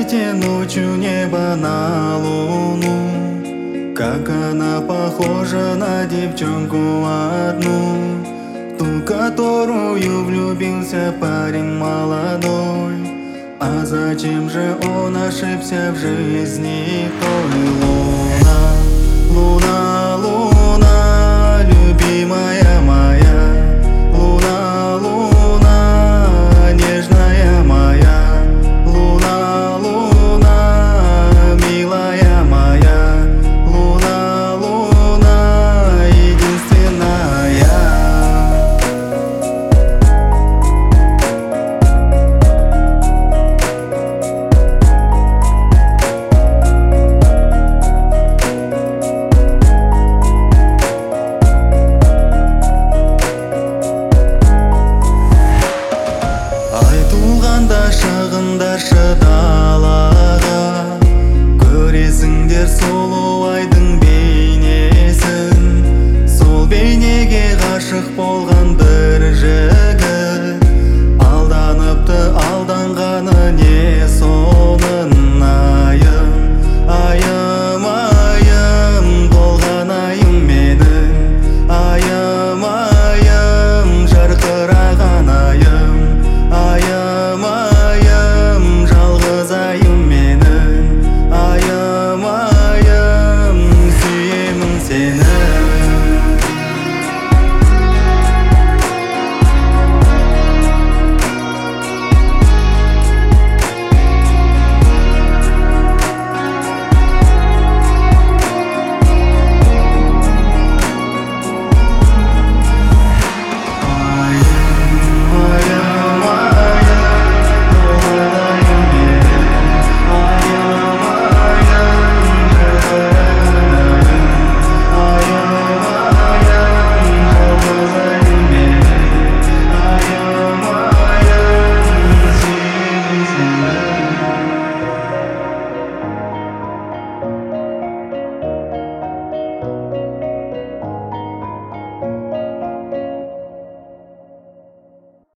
Посвети ночью небо на луну, как она похожа на девчонку одну, ту, которую влюбился парень молодой. А зачем же он ошибся в жизни той? Луна, луна, луна, любимая моя, луна, луна, нежная моя, луна, луна, милая моя, луна, луна, единственная. Айтылғанда шығындаршы далаға, көресіңдер сұлу